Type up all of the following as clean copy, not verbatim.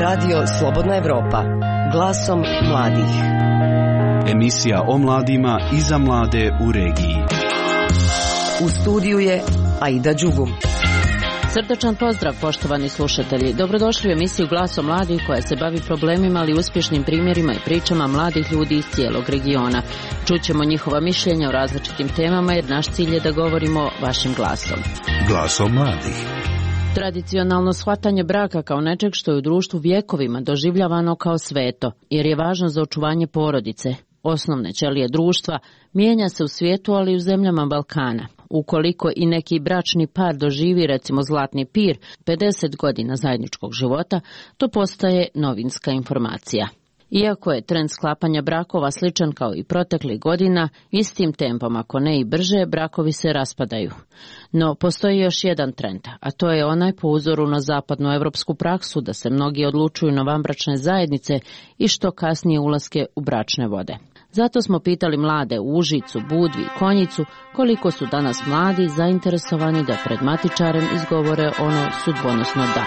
Radio Slobodna Evropa, glasom mladih. Emisija o mladima i za mlade u regiji. U studiju je Aida Đugum. Srdačan pozdrav, poštovani slušatelji. Dobrodošli u emisiju Glasom mladih koja se bavi problemima, ali uspješnim primjerima i pričama mladih ljudi iz cijelog regiona. Čućemo njihova mišljenja o različitim temama jer naš cilj je da govorimo vašim glasom. Glasom mladih. Tradicionalno shvatanje braka kao nečeg što je u društvu vjekovima doživljavano kao sveto, jer je važno za očuvanje porodice. Osnovne ćelije društva mijenja se u svijetu, ali i u zemljama Balkana. Ukoliko i neki bračni par doživi, recimo zlatni pir, 50 godina zajedničkog života, to postaje novinska informacija. Iako je trend sklapanja brakova sličan kao i proteklih godina, istim tempom, ako ne i brže, brakovi se raspadaju. No, postoji još jedan trend, a to je onaj po uzoru na zapadnu evropsku praksu da se mnogi odlučuju na vanbračne zajednice i što kasnije ulaske u bračne vode. Zato smo pitali mlade u Užicu, Budvi i Konjicu koliko su danas mladi zainteresovani da pred matičarem izgovore ono sudbonosno da.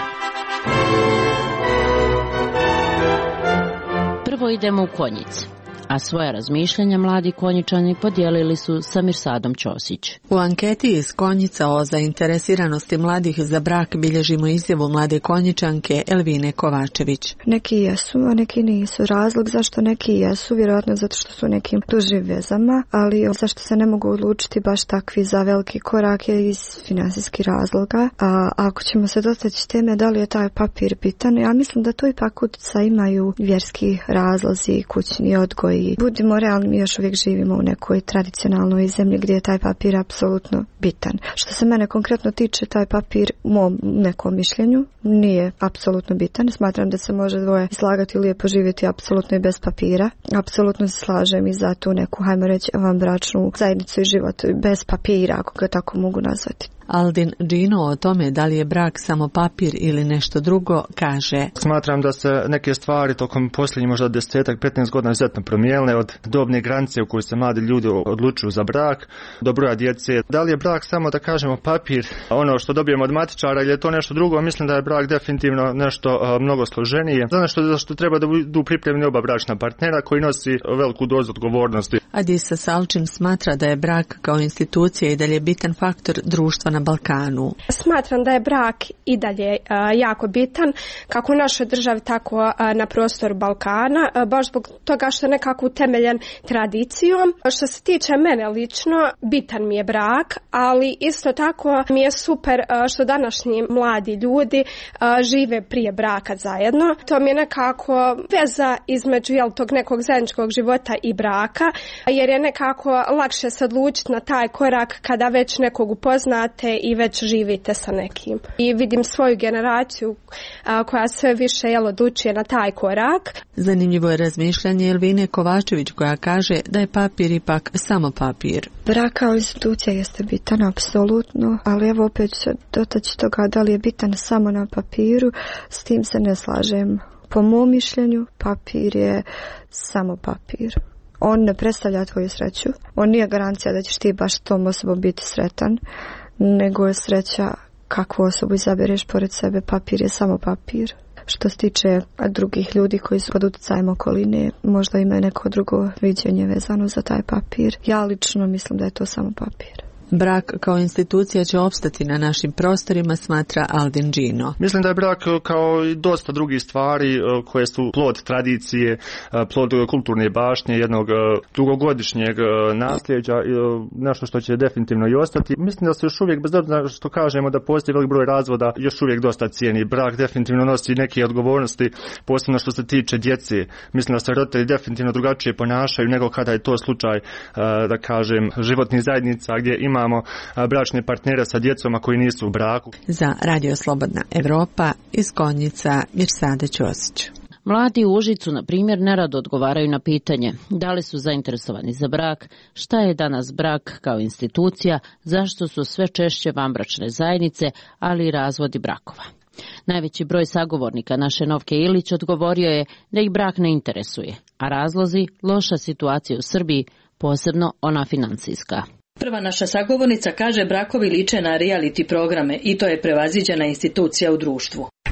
Prvo idemo u Konjic, a svoja razmišljanja mladi Konjičani podijelili su sa Mirsadom Ćosić. U anketi iz Konjica o zainteresiranosti mladih za brak bilježimo izjavu mlade Konjičanke Elvine Kovačević. Neki jesu, a neki nisu. Razlog zašto neki jesu, vjerojatno zato što su nekim dužim vezama, ali zašto se ne mogu odlučiti baš takvi za veliki korak je iz finansijskih razloga. A ako ćemo se dotaći teme da li je taj papir bitan, ja mislim da to ipak utjecaj imaju vjerski razlozi, kućni odgoj. Budimo realni, mi još uvijek živimo u nekoj tradicionalnoj zemlji gdje je taj papir apsolutno bitan. Što se mene konkretno tiče, taj papir u mom nekom mišljenju nije apsolutno bitan. Smatram da se može dvoje slagati i lijepo živjeti apsolutno i bez papira. Apsolutno se slažem i za tu neku, hajmo reći, vanbračnu zajednicu i život bez papira, ako ga tako mogu nazvati. Aldin Džino o tome da li je brak samo papir ili nešto drugo kaže: Smatram da se neke stvari tokom posljednjih možda 10-15 godina izuzetno promijenile od dobne granice u kojoj se mladi ljudi odlučuju za brak do broja djece. Da li je brak samo, da kažemo, papir, ono što dobijemo od matičara, ili je to nešto drugo? Mislim da je brak definitivno nešto mnogo složenije. Za što treba da budu pripremljeni oba bračna partnera koji nosi veliku dozu odgovornosti. Adisa Salčin smatra da je brak kao institucija i dalje bitan faktor društva na Balkanu. Smatram da je brak i dalje jako bitan, kako u našoj državi, tako na prostoru Balkana, baš zbog toga što je nekako utemeljen tradicijom. Što se tiče mene lično, bitan mi je brak, ali isto tako mi je super što današnji mladi ljudi žive prije braka zajedno. To mi je nekako veza između tog nekog zajedničkog života i braka, jer je nekako lakše se odlučiti na taj korak kada već nekog upoznate i već živite sa nekim. I vidim svoju generaciju koja sve više odlučuje na taj korak. Zanimljivo je razmišljanje Elvine Kovačević koja kaže da je papir ipak samo papir. Brak kao institucija jeste bitan, apsolutno, ali evo opet se dotaći toga da li je bitan samo na papiru, s tim se ne slažem. Po mom mišljenju, papir je samo papir. On ne predstavlja tvoju sreću, on nije garancija da ćeš ti baš tom osobom biti sretan, nego je sreća kakvu osobu izabereš pored sebe. Papir je samo papir. Što se tiče drugih ljudi koji su pod utjecajem okoline, možda imaju neko drugo viđenje vezano za taj papir. Ja lično mislim da je to samo papir. Brak kao institucija će opstati na našim prostorima, smatra Aldin Džino. Mislim da je brak kao i dosta drugih stvari koje su plod tradicije, plod kulturne baštine, jednog dugogodišnjeg nasljeđa, nešto što će definitivno i ostati. Mislim da se još uvijek, bez obzira što kažemo da postoji velik broj razvoda, još uvijek dosta cijeni. Brak definitivno nosi neke odgovornosti, posebno što se tiče djece. Mislim da se roditelji definitivno drugačije ponašaju nego kada je to slučaj, da kažem, životnih zajednica gdje imamo bračne partnere sa djecom koji nisu u braku. Za Radio Slobodna Evropa iz Konjica Mirsada Ćosić. Mladi u Užicu, na primjer, nerado odgovaraju na pitanje da li su zainteresovani za brak, šta je danas brak kao institucija, zašto su sve češće vanbračne zajednice, ali i razvodi brakova. Najveći broj sagovornika naše Novke Ilić odgovorio je da ih brak ne interesuje, a razlozi loša situacija u Srbiji, posebno ona financijska. Prva naša sagovornica kaže brakovi liče na reality programe i to je prevaziđena institucija u društvu.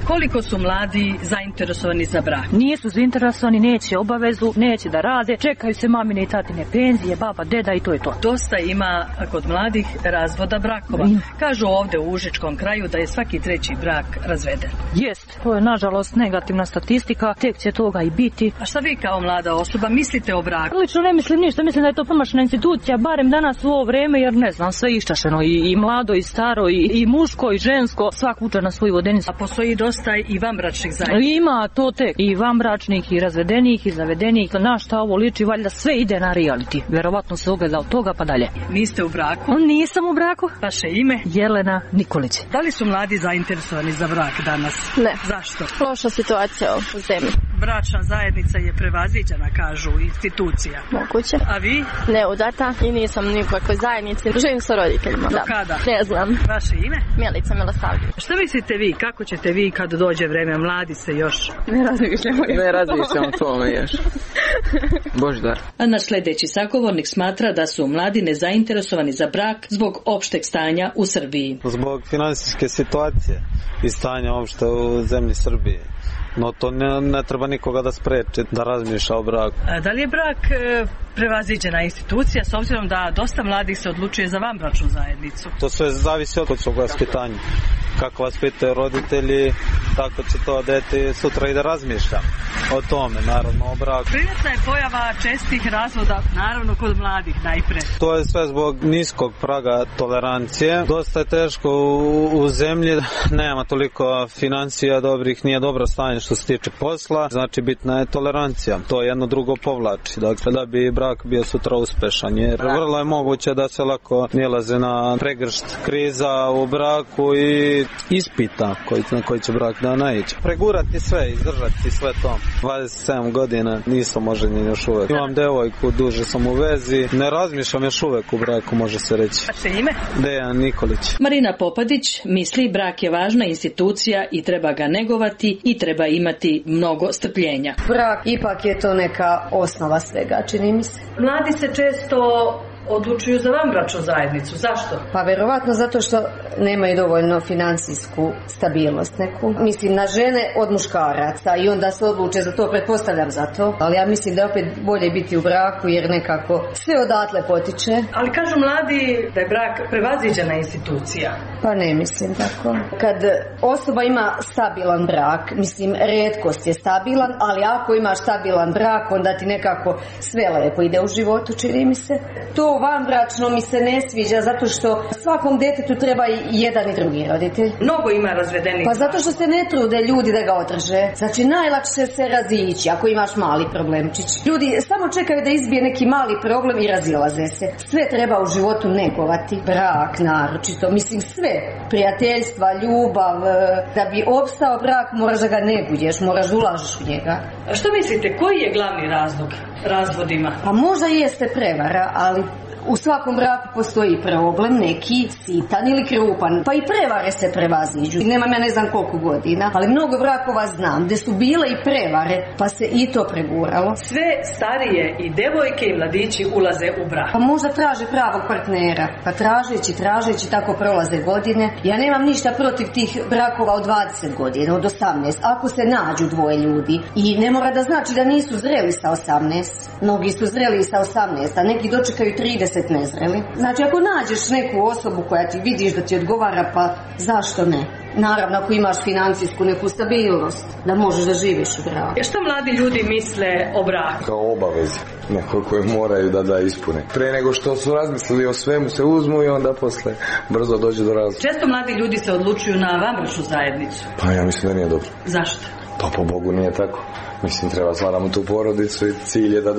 Koliko su mladi zainteresovani za brak? Nisu zainteresovani, neće obavezu, neće da rade, čekaju se mamine i tatine penzije, baba, deda i to je to. Dosta ima kod mladih razvoda brakova. Kažu ovde u Užičkom kraju da je svaki treći brak razveden. Jest, to je nažalost negativna statistika, tek će toga i biti. A šta vi kao mlada osoba mislite o braku? Lično ne mislim ništa, mislim da je to promašena institucija, barem danas u ovo vreme, jer ne znam, sve iščašeno, i mlado, i staro, i muško, i žensko, svak uče na svoju vodenicu. A postoji dosta i vanbračnih zajednica? Ima to tek, i vanbračnih, i razvedenih, i zavedenih. Na šta ovo liči, valjda sve ide na reality. Verovatno se ogleda od toga pa dalje. Niste u braku? Nisam u braku. Vaše ime? Jelena Nikolić. Da li su mladi zainteresovani za brak danas? Ne. Zašto? Loša situacija u zemlji. Bračna zajednica je prevaziđena, kažu, institucija. Moguće. A vi? Neudata i nisam ni u kakvoj zajednici. Živim sa roditeljima. Do kada? Ne znam. Vaše ime? Milica Milosavljević. Šta mislite vi? Kako ćete vi kad dođe vreme? Mladi se još... Ne razmišljamo o tome još. Boždar. A naš sljedeći sagovornik smatra da su mladi nezainteresovani za brak zbog opšteg stanja u Srbiji. Zbog finansijske situacije i stanja opšte u zemlji Srbije. No to ne treba nikoga da spreči da razmišlja o braku. Da li je brak prevaziđena institucija s obzirom da dosta mladih se odlučuje za vanbračnu zajednicu? To sve zavisi od svog vaspitanja. Kako vas pitaju roditelji, tako će to dete sutra i da razmišlja o tome, naravno o braku. Prijetna je pojava čestih razvoda, naravno kod mladih najpre. To je sve zbog niskog praga tolerancije. Dosta je teško u zemlji, nema toliko financija dobrih, nije dobro stanje što se tiče posla, znači bitna je tolerancija. To jedno drugo povlači, dakle da bi brak bio sutra uspešan, jer vrlo je moguće da se lako nilaze na pregršt kriza u braku i ispita na koji će brak da naići. Pregurati sve, izdržati sve to. 27 godina nisam oženjen još uvek. Imam devojku, duže sam u vezi, ne razmišljam još uvek u braku, može se reći. Vaše ime? Dejan Nikolić. Marina Popadić misli brak je važna institucija i treba ga negovati i treba imati mnogo strpljenja. Brak ipak je to neka osnova svega, čini mi se. Mladi se često odlučuju za vanbračnu zajednicu. Zašto? Pa verovatno zato što nemaju dovoljno financijsku stabilnost neku. Mislim na žene od muškaraca i onda se odluče za to, pretpostavljam za to. Ali ja mislim da je opet bolje biti u braku jer nekako sve odatle potiče. Ali kažu mladi da je brak prevaziđena institucija. Pa ne mislim tako. Kad osoba ima stabilan brak, mislim retkost je stabilan, ali ako imaš stabilan brak onda ti nekako sve lepo ide u životu, čini mi se. To vanbračno mi se ne sviđa zato što svakom detetu treba i jedan i drugi roditelj. Mnogo ima razvedenih. Pa zato što se ne trude ljudi da ga održe. Znači najlakše se razići ako imaš mali problemčić. Ljudi samo čekaju da izbije neki mali problem i razilaze se. Sve treba u životu negovati. Brak naročito. Mislim sve. Prijateljstva, ljubav. Da bi opstao brak moraš da ga neguješ, moraš da ulažeš u njega. A što mislite, koji je glavni razlog razvodima? Pa možda jeste prevara, ali u svakom braku postoji problem, neki sitan ili krupan. Pa i prevare se prevaziđu. Nemam ja ne znam koliko godina, ali mnogo brakova znam gde su bile i prevare, pa se i to preguralo. Sve starije i devojke i mladići ulaze u brak. Pa možda traže pravog partnera. Pa tražeći tako prolaze godine. Ja nemam ništa protiv tih brakova od 20 godina, od 18. Ako se nađu dvoje ljudi. I ne mora da znači da nisu zreli sa 18. Mnogi su zreli sa 18, a neki dočekaju 30 nezreli. Znači ako nađeš neku osobu koja ti vidiš da ti odgovara, pa zašto ne? Naravno ako imaš financijsku neku stabilnost, da možeš da živiš u braku. Što mladi ljudi misle o braku? Kao obaveze, neko koje moraju da ispune. Pre nego što su razmislili o svemu se uzmu i onda posle brzo dođe do razloga. Često mladi ljudi se odlučuju na vanbračnu zajednicu. Pa ja mislim da nije dobro. Zašto? Pa po Bogu nije tako. Mislim, treba stvaramo tu porodicu i cilj je da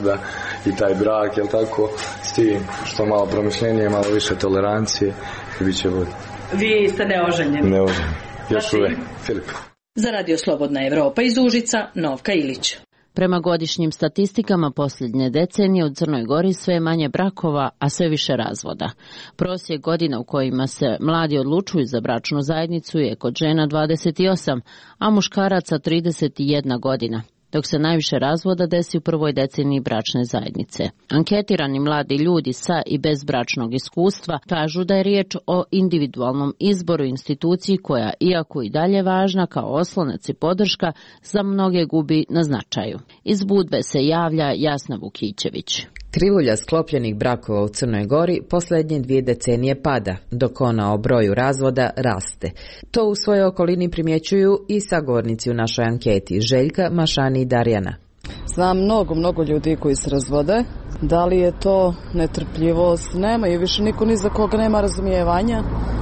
i taj brak, jel tako, s tim što malo promišljenije, malo više tolerancije i bit će bolje. Vi ste neoženjeni? Neoženjeni. Još uvek. Filip. Za Radio Slobodna Evropa iz Užica, Novka Ilić. Prema godišnjim statistikama posljednje decenije u Crnoj Gori sve je manje brakova, a sve više razvoda. Prosjek godina u kojima se mladi odlučuju za bračnu zajednicu je kod žena 28, a muškaraca 31 godina. dok se najviše razvoda desi u prvoj deceniji bračne zajednice. Anketirani mladi ljudi sa i bez bračnog iskustva kažu da je riječ o individualnom izboru instituciji koja, iako i dalje važna kao oslonac i podrška, za mnoge gubi na značaju. Iz Budve se javlja Jasna Vukićević. Krivulja sklopljenih brakova u Crnoj Gori posljednje 2 decenije pada, dok ona o broju razvoda raste. To u svojoj okolini primjećuju i sagovornici u našoj anketi, Željka, Mašani i Darjana. Znam mnogo ljudi koji se razvode. Da li je to netrpljivost? Nema i više niko ni za koga nema razumijevanja.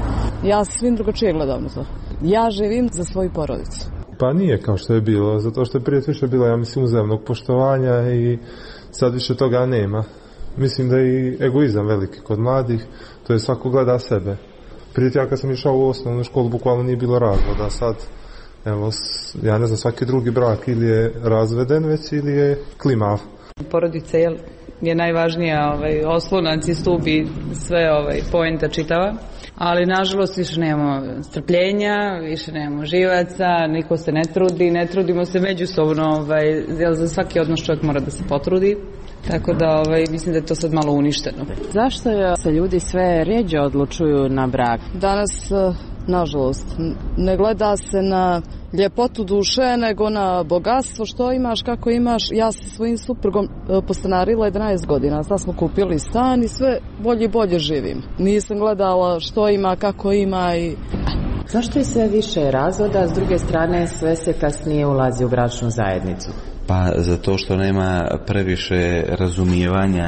Ja svim drugačije gledam na to. Ja živim za svoju porodicu. Pa nije kao što je bilo, zato što je prije više bilo, ja mislim, uzajamnog poštovanja i sad više toga nema. Mislim da je i egoizam veliki kod mladih, to je svako gleda sebe. Prije ja kad sam išao u osnovnu školu, bukvalno nije bilo razvoda, sad, evo, ja ne znam, svaki drugi brak ili je razveden već ili je klimav. Porodica je najvažnija oslonac i stup i sve poenta čitava. Ali nažalost više nemamo strpljenja, više nemamo živaca, niko se ne trudimo se međusobno, jer za svaki odnos čovjek mora da se potrudi. Tako da mislim da je to sad malo uništeno. Zašto se ljudi sve rjeđe odlučuju na brak? Danas, nažalost, ne gleda se na ljepotu duše, nego na bogatstvo, što imaš, kako imaš. Ja sa svojim suprugom postanarila 11 godina. Sad smo kupili stan i sve bolje i bolje živim. Nisam gledala što ima, kako ima i... Zašto je sve više razvoda, s druge strane sve se kasnije ulazi u bračnu zajednicu? Pa zato što nema previše razumijevanja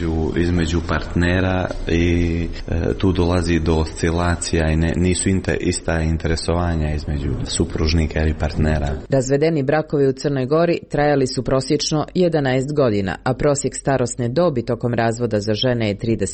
između partnera i tu dolazi do oscilacija i nisu ista interesovanja između supružnika i partnera. Razvedeni brakovi u Crnoj Gori trajali su prosječno 11 godina, a prosjek starosne dobi tokom razvoda za žene je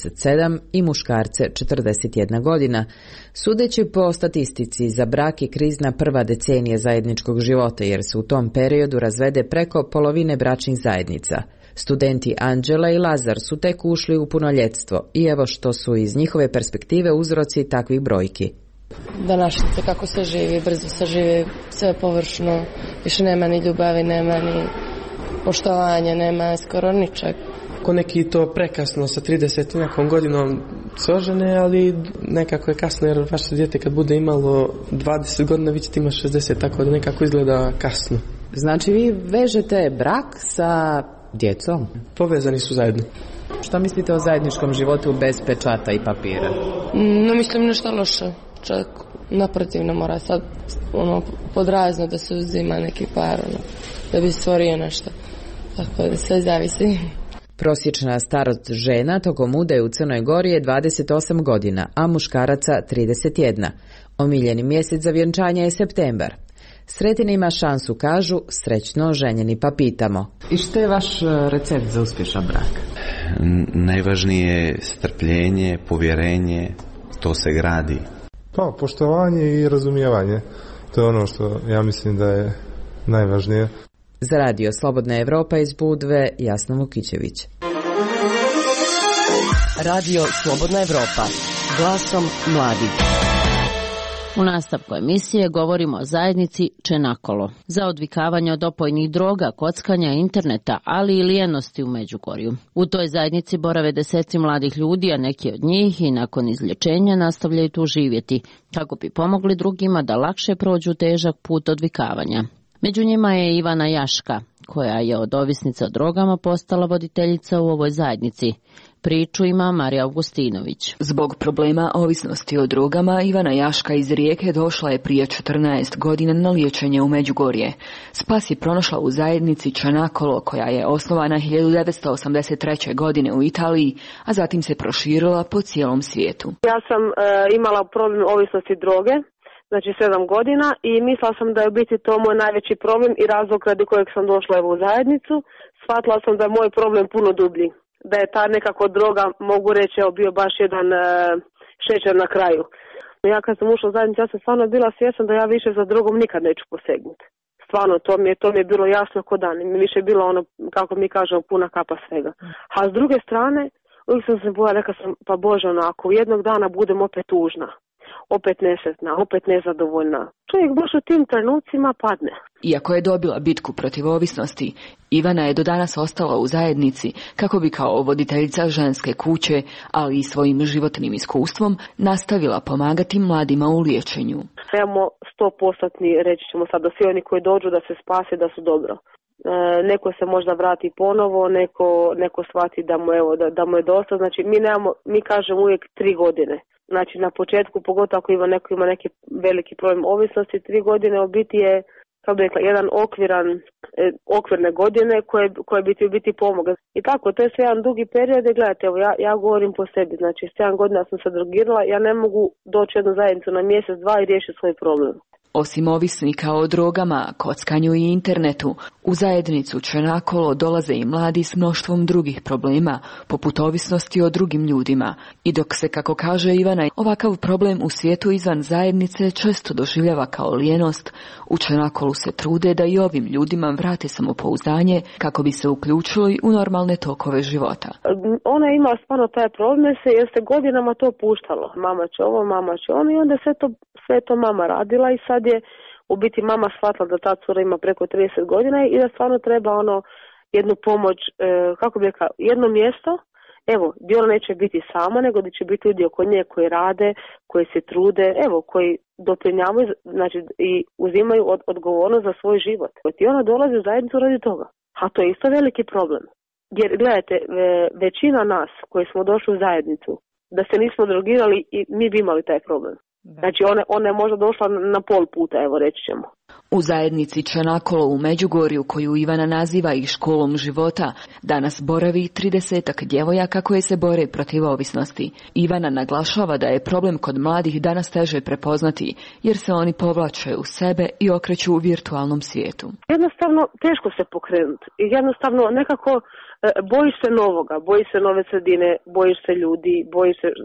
37 i muškarce 41 godina. Sudeći po statistici, za brak je krizna prva decenija zajedničkog života, jer se u tom periodu razvede preko polovine bračnih zajednica. Studenti Anđela i Lazar su tek ušli u punoljetstvo i evo što su iz njihove perspektive uzroci takvih brojki. Današnjice kako se živi, brzo se živi, sve površno, više nema ni ljubavi, nema ni poštovanja, nema skoro ničeg. Ko neki to prekasno sa 30 nekom godinom se ožene, ali nekako je kasno, jer vaše dijete kad bude imalo 20 godina, vi ćete imati 60, tako da nekako izgleda kasno. Znači vi vežete brak sa djecom? Povezani su zajedno. Što mislite o zajedničkom životu bez pečata i papira? Ne mislim nešto loše. Čak naprotiv ne mora sad podrazno da se uzima neki par, da bi stvorio nešto. Tako da sve zavisi. Prosječna starost žena tokom udaje u Crnoj Gori je 28 godina, a muškaraca 31. Omiljeni mjesec za vjenčanje je septembar. Sretin ima šansu, kažu, srećno ženjeni pa pitamo. I što je vaš recept za uspješan brak? Najvažnije je strpljenje, povjerenje, to se gradi. Pa, poštovanje i razumijevanje. To je ono što ja mislim da je najvažnije. Za radio Slobodna Evropa iz Budve, Jasna Vukićević. Radio Slobodna Evropa, glasom mladih. U nastavku emisije govorimo o zajednici Čenakolo. Za odvikavanje od opojnih droga, kockanja, interneta, ali i lijenosti u Međugorju. U toj zajednici borave deseci mladih ljudi, a neki od njih i nakon izlječenja nastavljaju tu živjeti, kako bi pomogli drugima da lakše prođu težak put odvikavanja. Među njima je Ivana Jaška, koja je od ovisnica o drogama postala voditeljica u ovoj zajednici. Priču ima Marija Augustinović. Zbog problema ovisnosti o drogama, Ivana Jaška iz Rijeke došla je prije 14 godina na liječenje u Međugorje. Spas je pronašla u zajednici Čenakolo, koja je osnovana 1983. godine u Italiji, a zatim se proširila po cijelom svijetu. Ja sam imala problem ovisnosti droge, znači 7 godina, i mislila sam da je u biti to moj najveći problem i razlog radi kojeg sam došla u zajednicu. Shvatila sam da je moj problem puno dublji. Da je ta nekako droga, mogu reći, bio baš jedan šećer na kraju. Ja kad sam ušla u zajednicu, ja sam stvarno bila svjesna da ja više za drogom nikad neću posegnuti. Stvarno, to mi je bilo jasno ko dan. Mi više bilo ono, kako mi kažemo, puna kapa svega. A s druge strane, uvijek sam se bojala, rekla sam, pa Bože, ako jednog dana budem opet tužna, opet nesretna, opet nezadovoljna. Čovjek baš u tim trenucima padne. Iako je dobila bitku protiv ovisnosti, Ivana je do danas ostala u zajednici kako bi kao voditeljica ženske kuće, ali i svojim životnim iskustvom, nastavila pomagati mladima u liječenju. Nemamo 100%, reći ćemo sad, da svi oni koji dođu da se spase, da su dobro. Neko se možda vrati ponovo, neko shvati da mu je dosta. Znači mi kažemo uvijek 3 godine. Znači na početku, pogotovo ako neko ima neki veliki problem ovisnosti, 3 godine u biti je, kako bih rekla, jedan okvirne godine koje bi ti u biti pomogle. I tako, to je sve jedan dugi period. Gledajte, evo ja govorim po sebi, znači 7 godina sam se drogirala, ja ne mogu doći u jednu zajednicu na mjesec, 2 i riješiti svoj problem. Osim ovisnika o drogama, kockanju i internetu, u zajednicu Čenakolo dolaze i mladi s mnoštvom drugih problema, poput ovisnosti o drugim ljudima. I dok se, kako kaže Ivana, ovakav problem u svijetu izvan zajednice često doživljava kao lijenost, u Čenakolu se trude da i ovim ljudima vrate samopouzdanje kako bi se uključili u normalne tokove života. Ona ima stvarno taj problem jer se godinama to puštalo. Mama će ovo, mama će ono i onda sve to mama radila i sad je u biti mama shvatila da ta cura ima preko 30 godina i da stvarno treba jednu pomoć, kako bi rekla, jedno mjesto, evo, gdje ona neće biti sama, nego da će biti ljudi oko nje koji rade, koji se trude, evo, koji doprinjavaju, znači i uzimaju odgovornost za svoj život. I ona dolazi u zajednicu radi toga. A to je isto veliki problem. Jer, gledajte, većina nas koji smo došli u zajednicu, da se nismo drogirali i mi bi imali taj problem. Znači ona je možda došla na pol puta, evo reći ćemo. U zajednici Čenakolo u Međugorju, koju Ivana naziva i školom života, danas boravi 30-ak djevojaka koje se bore protiv ovisnosti. Ivana naglašava da je problem kod mladih danas teže prepoznati, jer se oni povlače u sebe i okreću u virtualnom svijetu. Jednostavno teško se pokrenuti. Jednostavno nekako bojiš se novoga, bojiš se nove sredine, bojiš se ljudi, bojiš se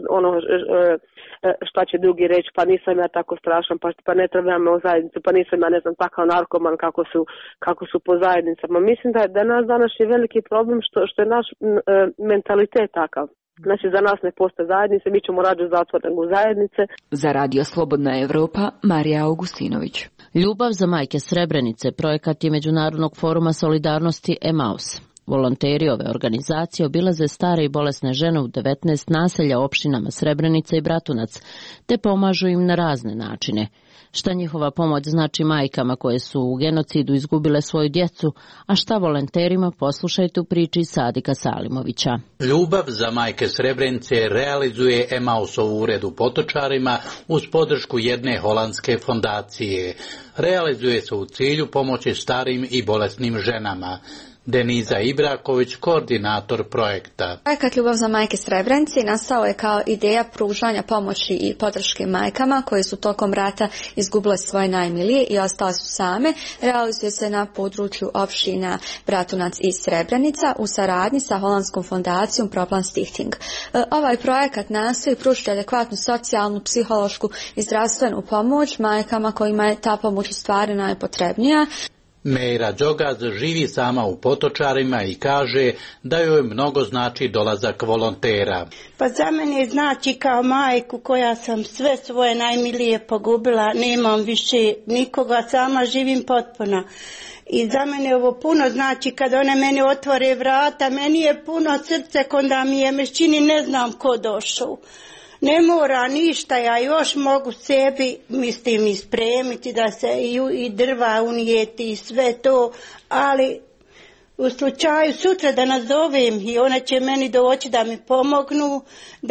šta će drugi reći, pa nisam ja tako strašan, pa ne trebam me u zajednicu, pa nisam ja ne znam takav narkoman kako su po zajednicama. Mislim da nas danas je veliki problem što je naš mentalitet takav. Znači za nas ne postoje zajednice, mi ćemo rađe zatvor nego zajednice. Za Radio Slobodna Evropa, Marija Augustinović. Ljubav za majke Srebrenice projekat je Međunarodnog foruma solidarnosti Emaus. Volonteri ove organizacije obilaze stare i bolesne žene u 19 naselja opštinama Srebrenica i Bratunac, te pomažu im na razne načine. Šta njihova pomoć znači majkama koje su u genocidu izgubile svoju djecu, a šta volonterima, poslušajte u priči Sadika Salimovića. Ljubav za majke Srebrenice realizuje Emausov ured u Potočarima uz podršku jedne holandske fondacije. Realizuje se u cilju pomoći starim i bolesnim ženama. Deniza Ibraković, koordinator projekta. Projekat Ljubav za majke Srebrenice nastao je kao ideja pružanja pomoći i podrške majkama koje su tokom rata izgubile svoje najmilije i ostale su same. Realizuje se na području opština Bratunac i Srebrenica u saradnji sa holandskom fondacijom Proplan Stichting. Ovaj projekat nastoji pružiti adekvatnu socijalnu, psihološku i zdravstvenu pomoć majkama kojima je ta pomoć u stvari najpotrebnija. Mejra Đogaz živi sama u Potočarima i kaže da joj mnogo znači dolazak volontera. Pa za mene znači kao majku koja sam sve svoje najmilije pogubila, nemam više nikoga, sama živim potpuno. I za mene ovo puno znači kada one meni otvore vrata, meni je puno srce kada mi je mešćini ne znam ko došao. Ne mora ništa, ja još mogu sebi, mislim, ispremiti da se i drva unijeti i sve to, ali u slučaju sutra da nazovem i ona će meni doći da mi pomognu,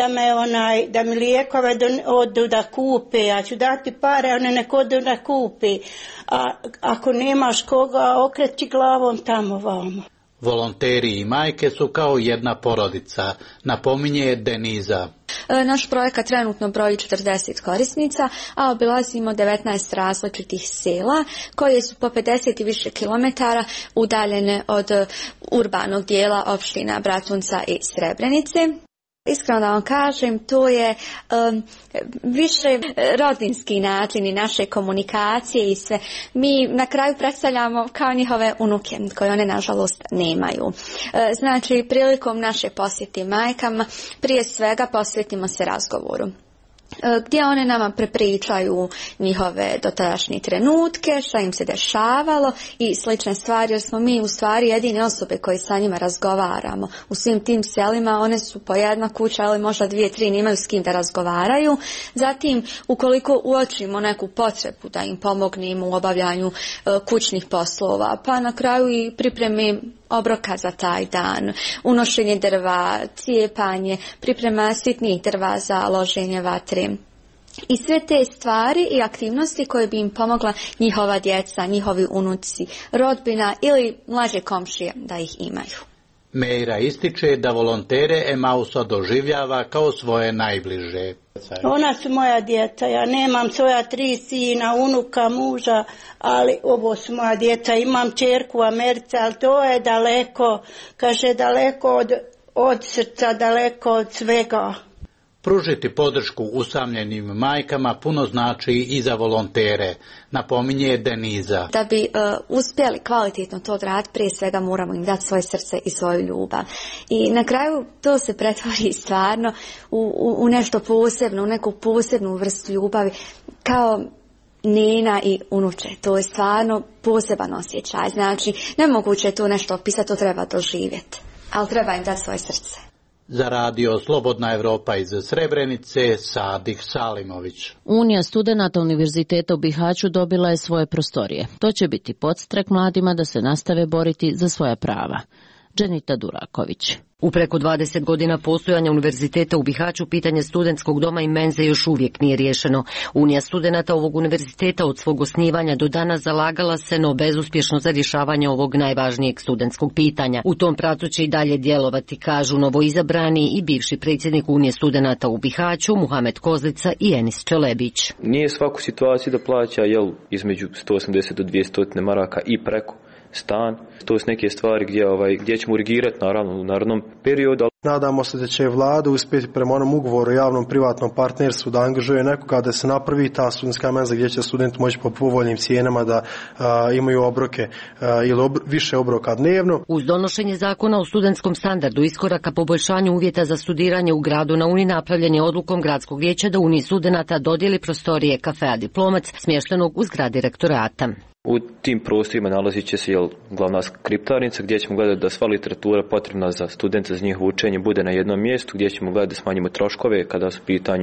da mi lijekove odu da kupe, ja ću dati pare, one nek odu da kupe, a ako nemaš koga okreći glavom tamo vamo. Volonteri i majke su kao jedna porodica, napominje Deniza. Naš projekat trenutno broji 40 korisnica, a obilazimo 19 različitih sela koje su po 50 i više kilometara udaljene od urbanog dijela opština Bratunca i Srebrenice. Iskreno da vam kažem, to je više rodinski način naše komunikacije i sve. Mi na kraju predstavljamo kao njihove unuke, koje one nažalost nemaju. Znači, prilikom naše posjeti majkama, prije svega posvetimo se razgovoru. gdje one nama prepričaju njihove dotadašnje trenutke, šta im se dešavalo i slične stvari, jer smo mi u stvari jedine osobe koje sa njima razgovaramo. U svim tim selima one su po jedna kuća, ali možda 2-3 nemaju s kim da razgovaraju. Zatim, ukoliko uočimo neku potrebu da im pomognemo u obavljanju kućnih poslova, pa na kraju i pripremi obroka za taj dan, unošenje drva, cijepanje, priprema sitnih drva za loženje vatre. I sve te stvari i aktivnosti koje bi im pomogla njihova djeca, njihovi unuci, rodbina ili mlađe komšije da ih imaju. Meira ističe da volontere Emausa doživljava kao svoje najbliže. Ona su moja djeca, ja nemam svoja 3 sina, unuka, muža, ali ovo su moja djeca, imam ćerku u Americi, ali to je daleko, kaže daleko od srca, daleko od svega. Pružiti podršku usamljenim majkama puno znači i za volontere, napominje Deniza. Da bi uspjeli kvalitetno to odraditi, prije svega moramo im dati svoje srce i svoju ljubav. I na kraju to se pretvori stvarno u nešto posebno, u neku posebnu vrstu ljubavi, kao nina i unuče. To je stvarno poseban osjećaj. Znači, nemoguće je to nešto opisati, to treba doživjeti. Ali treba im dati svoje srce. Za radio Slobodna Evropa iz Srebrenice, Sadih Salimović. Unija studenata Univerziteta u Bihaću dobila je svoje prostorije. To će biti podstrek mladima da se nastave boriti za svoja prava. Dženita Duraković. U preko 20 godina postojanja univerziteta u Bihaću pitanje studentskog doma i menze još uvijek nije riješeno. Unija studenata ovog univerziteta od svog osnivanja do danas zalagala se, no bezuspješno za rješavanje ovog najvažnijeg studentskog pitanja. U tom pravcu će i dalje djelovati, kažu novoizabrani i bivši predsjednik Unije studenata u Bihaću, Muhamed Kozlica i Enis Čelebić. Nije svaku situaciju da plaća između 180 do 200 maraka i preko stan. To su neke stvari gdje ćemo urgirati naravno u narednom periodu. Nadamo se da će vlada uspjeti prema onom ugovoru o javnom privatnom partnerstvu da angažuje nekoga da se napravi ta studentska menza gdje će studenti moći po povoljnim cijenama da imaju obroke ili više obroka dnevno. Uz donošenje zakona o studentskom standardu iskoraka poboljšanju uvjeta za studiranje u gradu na Uni napravljen je odlukom gradskog vijeća da Uniji studenata dodijeli prostorije Kafea Diplomac smještenog u zgradi rektorata. U tim prostorima nalazit će se glavna skriptarnica gdje ćemo gledati da sva literatura potrebna za studente za njihovo učenje bude na jednom mjestu, gdje ćemo gledati da smanjimo troškove kada su u pitanju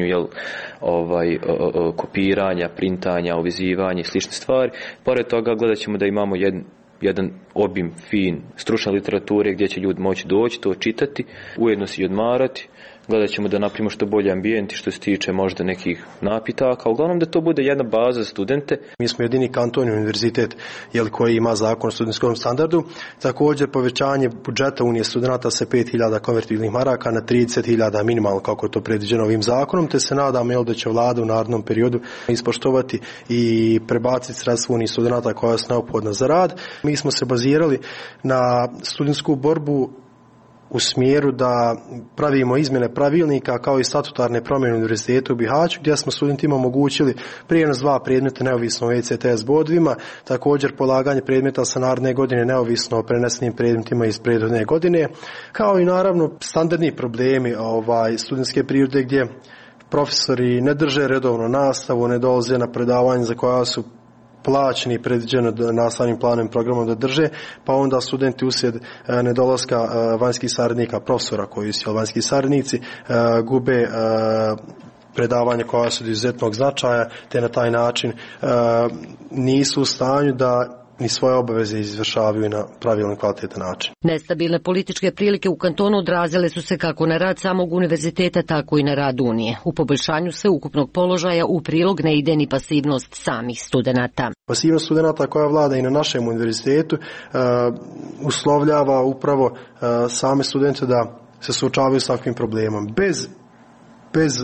kopiranja, printanja, uvezivanja i slične stvari. Pored toga gledat ćemo da imamo jedan obim fin stručne literature gdje će ljudi moći doći, to čitati, ujedno se i odmarati. Gledat ćemo da napravimo što bolji ambijent što se tiče možda nekih napitaka, uglavnom da to bude jedna baza za studente. Mi smo jedini kanton univerzitet koji ima zakon o studentskom standardu. Također povećanje budžeta Unije studenata sa 5.000 konvertibilnih maraka na 30.000 minimalno kako je to predviđeno ovim zakonom, te se nadam da će vlada u narednom periodu ispoštovati i prebaciti sredstva Unije studenata koja su neophodna za rad. Mi smo se bazirali na studentsku borbu u smjeru da pravimo izmjene pravilnika kao i statutarne promjene univerziteta u Bihaću gdje smo studentima omogućili prijenos 2 predmeta neovisno o ECTS bodovima, također polaganje predmeta sa naredne godine neovisno o prenesenim predmetima iz prethodne godine, kao i naravno standardni problemi studentske prirode gdje profesori ne drže redovno nastavu, ne dolaze na predavanje za koja su plaćeni i predviđeno nastavnim planom i programom da drže, pa onda studenti uslijed nedolaska vanjskih saradnika, profesora koji su vanjski saradnici, gube predavanja koja su od izuzetnog značaja, te na taj način nisu u stanju da ni svoje obaveze izvršavaju na pravilan i kvalitetan način. Nestabilne političke prilike u kantonu odrazile su se kako na rad samog univerziteta, tako i na rad Unije. U poboljšanju sveukupnog položaja u prilog ne ide ni pasivnost samih studenata. Pasivnost studenata koja vlada i na našem univerzitetu uslovljava upravo same studente da se suočavaju s takvim problemom. Bez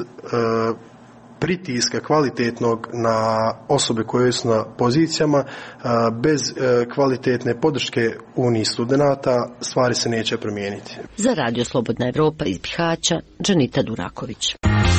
pritiska kvalitetnog na osobe koje su na pozicijama, bez kvalitetne podrške Uniji studenata stvari se neće promijeniti. Za Radio Slobodna Evropa iz Bihaća, Dženita Duraković.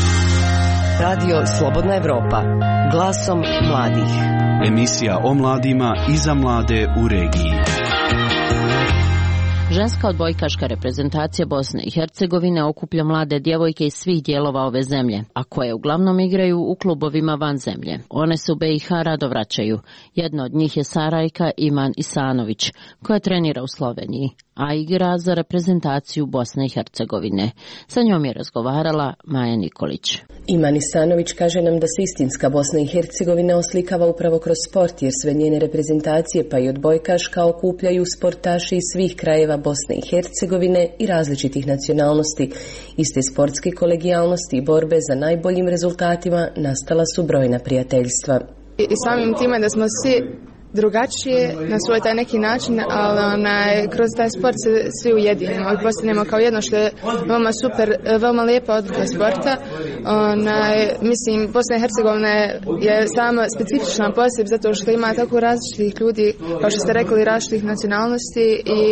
Radio Slobodna Evropa, glasom mladih. Emisija o mladima i za mlade u regiji. Ženska odbojkaška reprezentacija Bosne i Hercegovine okuplja mlade djevojke iz svih dijelova ove zemlje, a koje uglavnom igraju u klubovima van zemlje. One se u BiH rado vraćaju. Jedna od njih je Sarajka Iman Isanović, koja trenira u Sloveniji, a igra za reprezentaciju Bosne i Hercegovine. Sa njom je razgovarala Maja Nikolić. Iman Isanović kaže nam da se istinska Bosna i Hercegovina oslikava upravo kroz sport, jer sve njene reprezentacije pa i odbojkaška okupljaju sportaši iz svih krajeva Bosne i Hercegovine i različitih nacionalnosti. Iste sportske kolegijalnosti i borbe za najboljim rezultatima nastala su brojna prijateljstva. I samim time da smo svi drugačije na svoj taj neki način, ali kroz taj sport se svi ujedinimo i postanemo kao jedno, što je veoma super, veoma lijepa odlika sporta. Mislim, Bosna i Hercegovina je sama specifična poseb zato što ima tako različitih ljudi, kao što ste rekli, različitih nacionalnosti i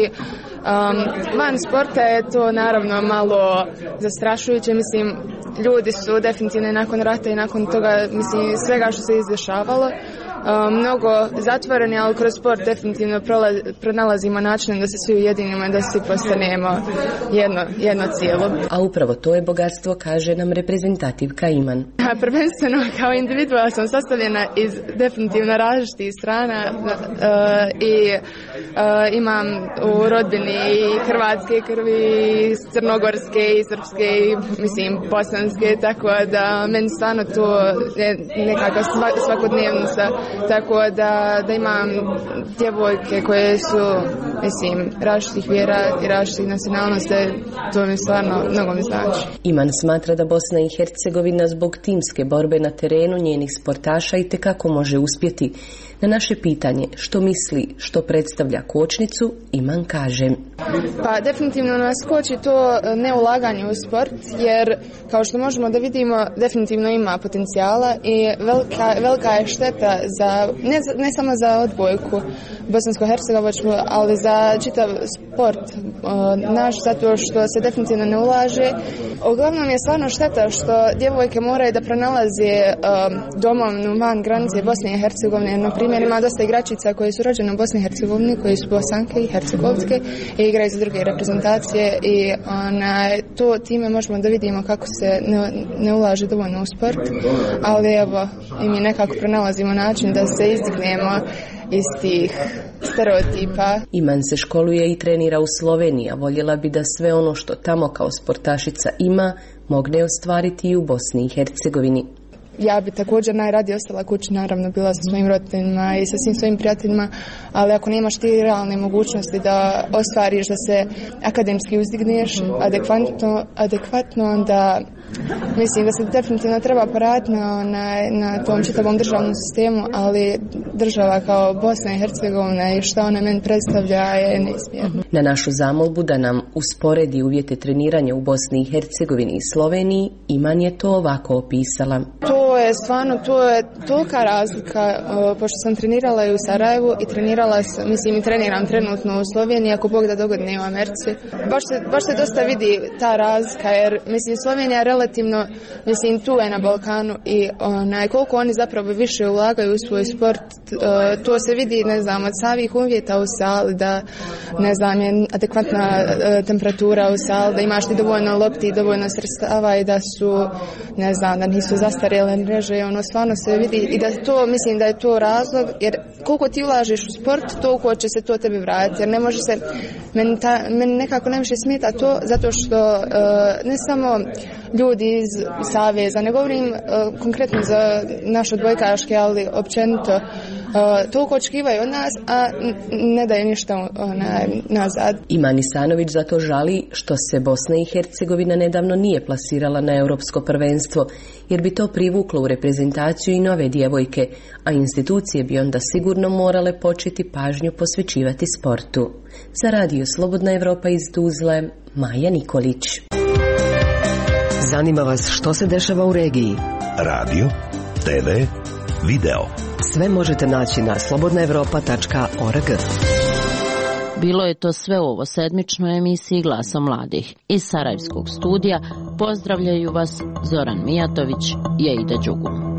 van sporta je to naravno malo zastrašujuće. Mislim, ljudi su definitivno nakon rata i nakon toga, mislim, svega što se izdešavalo, mnogo zatvoreni, ali kroz sport definitivno pronalazimo način da se svi ujedinimo i da svi postanemo jedno cijelo. A upravo to je bogatstvo, kaže nam reprezentativka Iman. Prvenstveno kao individua sam sastavljena iz definitivno različitih strana i imam u rodbini i hrvatske krvi, i crnogorske i srpske i mislim bosanske, tako da meni stvarno to je nekakva svakodnevnica. Tako da imam djevojke koje su, mislim, različitih vjera i različitih nacionalnosti, to mi stvarno mnogo mi znači. Iman smatra da Bosna i Hercegovina zbog timske borbe na terenu njenih sportaša itekako može uspjeti. Na naše pitanje što misli, što predstavlja kočnicu, Iman kaže: Pa definitivno nas koči to neulaganje u sport, jer kao što možemo da vidimo, definitivno ima potencijala i velika je šteta za, ne samo za odbojku bosansko-hercegovačku, ali za čitav sport naš, zato što se definitivno ne ulaže. Uglavnom je stvarno šteta što djevojke moraju da pronalaze domovinu van granice Bosne i Hercegovine. Na primjer, ima dosta igračica koje su rođene u Bosni i Hercegovini, koje su Bosanke i Hercegovske i igraju za druge reprezentacije i to time možemo da vidimo kako se ne ulaže dovoljno u sport, ali evo i mi nekako pronalazimo način da se izdignemo iz tih stereotipa. Iman se školuje i trenira u Sloveniji, a voljela bi da sve ono što tamo kao sportašica ima mogne ostvariti i u Bosni i Hercegovini. Ja bi također najradije ostala kući, naravno bila sa svojim roditeljima i sa svim svojim prijateljima, ali ako nemaš ti realne mogućnosti da ostvariš, da se akademski uzdigneš adekvatno, onda mislim da se definitivno treba poraditi na tom čitavom državnom sistemu, ali država kao Bosna i Hercegovina i što ona meni predstavlja je neizmjerno. Na našu zamolbu da nam usporedi uvjete treniranja u Bosni i Hercegovini i Sloveniji, Iman je to ovako opisala. To je stvarno, to je tolika razlika, pošto sam trenirala i u Sarajevu i i treniram trenutno u Sloveniji, ako Bog da dogodne u Americi. Baš se dosta vidi ta razlika, jer mislim Slovenija je relativno, mislim tu je na Balkanu i koliko oni zapravo više ulagaju u svoj sport, to se vidi, ne znam, od samih uvjeta u sali, da ne znam, je adekvatna temperatura u sali, da imaš ti dovoljno lopti, dovoljno sredstava i da su, ne znam, da nisu zastarjele mreže, stvarno se vidi i da to, mislim da je to razlog, jer koliko ti ulažeš u sport, toliko će se to tebi vratiti, jer ne može se, meni nekako najviše smeta to, zato što ne samo ljudi iz saveza, ne govorim konkretno za naše odbojkaške, ali općenito toliko očekivaju od nas, a ne daju ništa nazad. Iman Isanović zato žali što se Bosna i Hercegovina nedavno nije plasirala na europsko prvenstvo, jer bi to privuklo u reprezentaciju i nove djevojke, a institucije bi onda sigurno morale početi pažnju posvećivati sportu. Za Radio Slobodna Evropa iz Tuzle, Maja Nikolić. Zanima vas što se dešava u regiji? Radio, TV, video. Sve možete naći na slobodnaevropa.org. Bilo je to sve u ovo sedmičnoj emisiji Glasa mladih. Iz Sarajevskog studija pozdravljaju vas Zoran Mijatović i Aida Đugum.